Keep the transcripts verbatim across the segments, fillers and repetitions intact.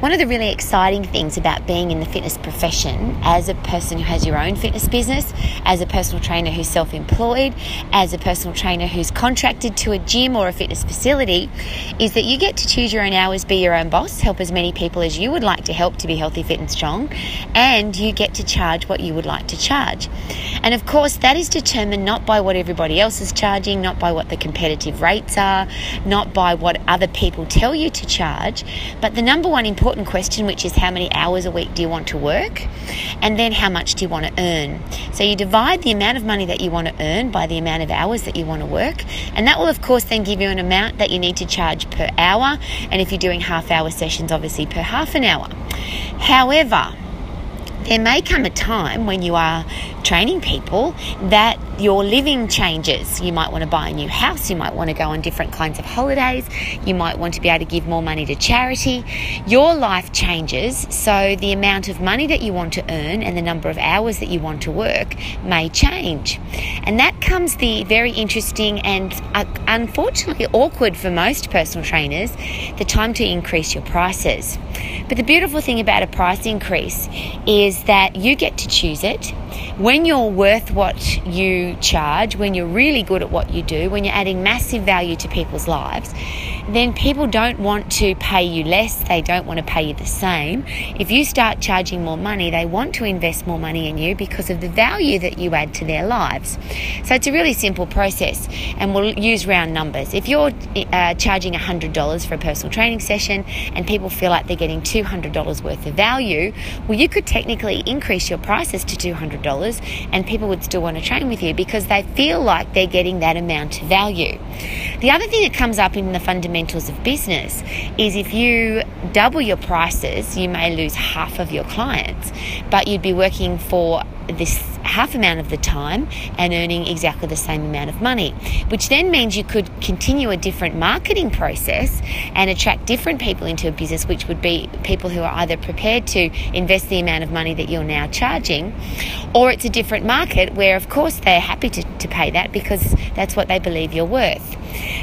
One of the really exciting things about being in the fitness profession as a person who has your own fitness business, as a personal trainer who's self-employed, as a personal trainer who's contracted to a gym or a fitness facility, is that you get to choose your own hours, be your own boss, help as many people as you would like to help to be healthy, fit and strong, and you get to charge what you would like to charge. And of course, that is determined not by what everybody else is charging, not by what the competitive rates are, not by what other people tell you to charge, but the number one important question, which is how many hours a week do you want to work, and then how much do you want to earn. So you divide the amount of money that you want to earn by the amount of hours that you want to work, and that will of course then give you an amount that you need to charge per hour, and if you're doing half hour sessions, obviously per half an hour. However, there may come a time when you are training people that your living changes. You might want to buy a new house, you might want to go on different kinds of holidays, you might want to be able to give more money to charity. Your life changes, so the amount of money that you want to earn and the number of hours that you want to work may change. And that comes the very interesting and uh, unfortunately awkward for most personal trainers, the time to increase your prices. But the beautiful thing about a price increase is that you get to choose it. When you're worth what you charge, when you're really good at what you do, when you're adding massive value to people's lives, then people don't want to pay you less, they don't want to pay you the same. If you start charging more money, they want to invest more money in you because of the value that you add to their lives. So it's a really simple process, and we'll use round numbers. If you're uh, charging one hundred dollars for a personal training session and people feel like they're getting two hundred dollars worth of value, well, you could technically increase your prices to two hundred dollars and people would still want to train with you because they feel like they're getting that amount of value. The other thing that comes up in the fundamentals of business is if you double your prices, you may lose half of your clients, but you'd be working for this half amount of the time and earning exactly the same amount of money, which then means you could continue a different marketing process and attract different people into a business, which would be people who are either prepared to invest the amount of money that you're now charging, or it's a different market where of course they're happy to, to pay that because that's what they believe you're worth.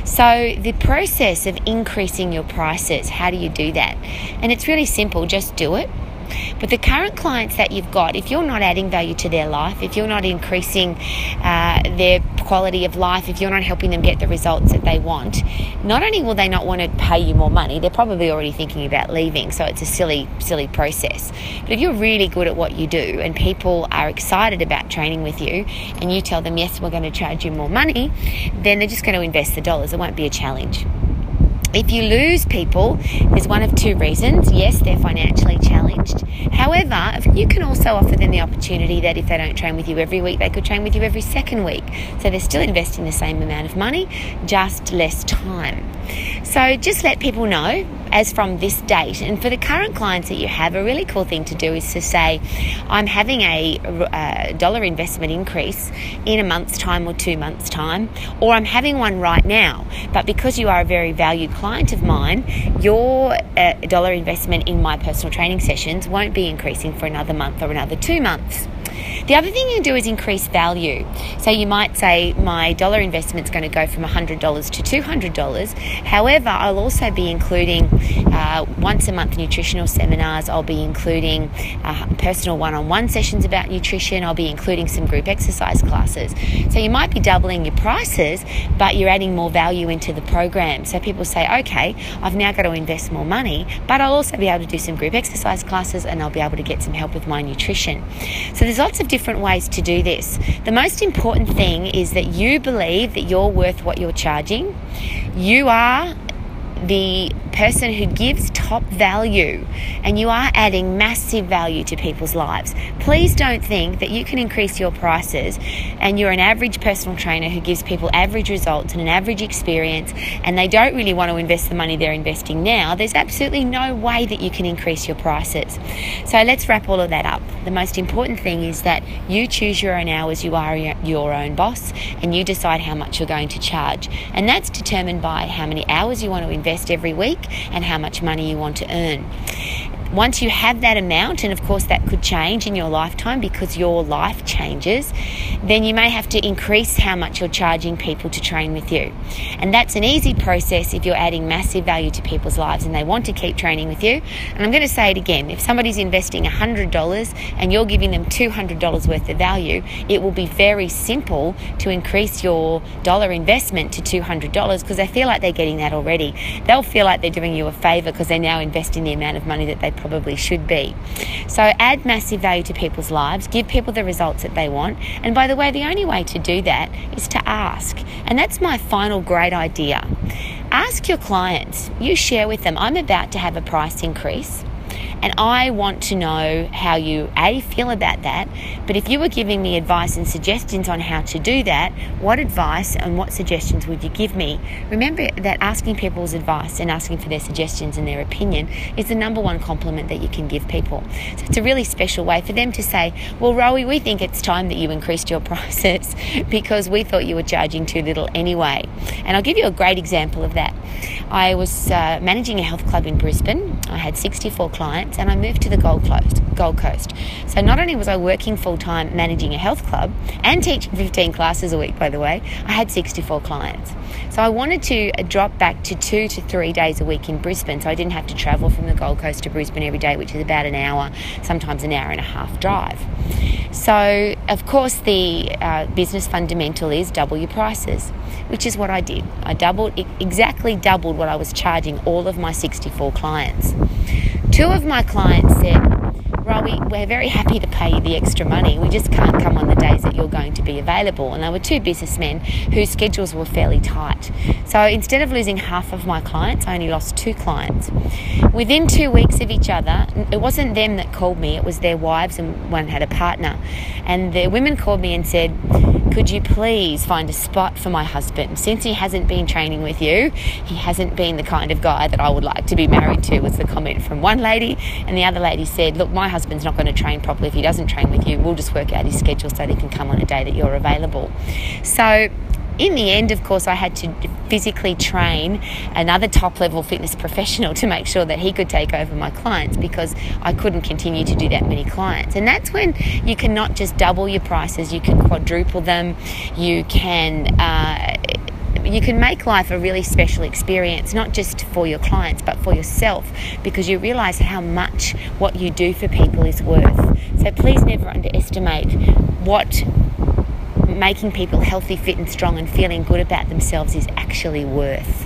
So the process of increasing your prices, how do you do that? And it's really simple, just do it. But the current clients that you've got, if you're not adding value to their life, if you're not increasing uh, their quality of life, if you're not helping them get the results that they want, not only will they not want to pay you more money, they're probably already thinking about leaving, so it's a silly, silly process. But if you're really good at what you do and people are excited about training with you and you tell them, yes, we're going to charge you more money, then they're just going to invest the dollars. It won't be a challenge. If you lose people, there's one of two reasons. Yes, they're financially challenged. However, you can also offer them the opportunity that if they don't train with you every week, they could train with you every second week. So they're still investing the same amount of money, just less time. So just let people know as from this date. And for the current clients that you have, a really cool thing to do is to say, I'm having a, a dollar investment increase in a month's time or two months' time, or I'm having one right now. But because you are a very valued client of mine, your uh, dollar investment in my personal training sessions won't be increasing for another month or another two months. The other thing you can do is increase value. So you might say my dollar investment is going to go from one hundred dollars to two hundred dollars. However, I'll also be including uh, once a month nutritional seminars. I'll be including uh, personal one-on-one sessions about nutrition. I'll be including some group exercise classes. So you might be doubling your prices, but you're adding more value into the program. So people say, okay, I've now got to invest more money, but I'll also be able to do some group exercise classes and I'll be able to get some help with my nutrition. So there's lots of different ways to do this. The most important thing is that you believe that you're worth what you're charging. You are the person who gives top value and you are adding massive value to people's lives. Please don't think that you can increase your prices and you're an average personal trainer who gives people average results and an average experience and they don't really want to invest the money they're investing now. There's absolutely no way that you can increase your prices. So let's wrap all of that up. The most important thing is that you choose your own hours, you are your own boss, and you decide how much you're going to charge. And that's determined by how many hours you want to invest every week and how much money you want to earn. Once you have that amount, and of course that could change in your lifetime because your life changes, then you may have to increase how much you're charging people to train with you. And that's an easy process if you're adding massive value to people's lives and they want to keep training with you. And I'm going to say it again, if somebody's investing one hundred dollars and you're giving them two hundred dollars worth of value, it will be very simple to increase your dollar investment to two hundred dollars because they feel like they're getting that already. They'll feel like they're doing you a favor because they're now investing the amount of money that they probably should be. So add massive value to people's lives, give people the results that they want. And by the way, the only way to do that is to ask. And that's my final great idea. Ask your clients. You share with them, I'm about to have a price increase. And I want to know how you, A, feel about that. But if you were giving me advice and suggestions on how to do that, what advice and what suggestions would you give me? Remember that asking people's advice and asking for their suggestions and their opinion is the number one compliment that you can give people. So it's a really special way for them to say, well, Rowie, we think it's time that you increased your prices because we thought you were charging too little anyway. And I'll give you a great example of that. I was uh, managing a health club in Brisbane. I had sixty-four clients and I moved to the Gold Coast. Gold Coast. So not only was I working full-time managing a health club and teaching fifteen classes a week, by the way, I had sixty-four clients. So I wanted to drop back to two to three days a week in Brisbane so I didn't have to travel from the Gold Coast to Brisbane every day, which is about an hour, sometimes an hour and a half drive. So, of course, the uh, business fundamental is double your prices, which is what I did. I doubled, exactly doubled what I was charging all of my sixty-four clients. Two of my clients said, Rowie, we're very happy to pay you the extra money. We just can't come on the days that you're going to be available. And they were two businessmen whose schedules were fairly tight. So instead of losing half of my clients, I only lost two clients. Within two weeks of each other, it wasn't them that called me, it was their wives and one had a partner. And the women called me and said, could you please find a spot for my husband? Since he hasn't been training with you, he hasn't been the kind of guy that I would like to be married to, was the comment from one lady. And the other lady said, look, my husband's not going to train properly if he doesn't train with you. We'll just work out his schedule so that he can come on a day that you're available. So in the end, of course, I had to physically train another top-level fitness professional to make sure that he could take over my clients because I couldn't continue to do that many clients. And that's when you can not just double your prices, you can quadruple them, you can... Uh, You can make life a really special experience, not just for your clients, but for yourself, because you realise how much what you do for people is worth. So please never underestimate what making people healthy, fit and strong and feeling good about themselves is actually worth.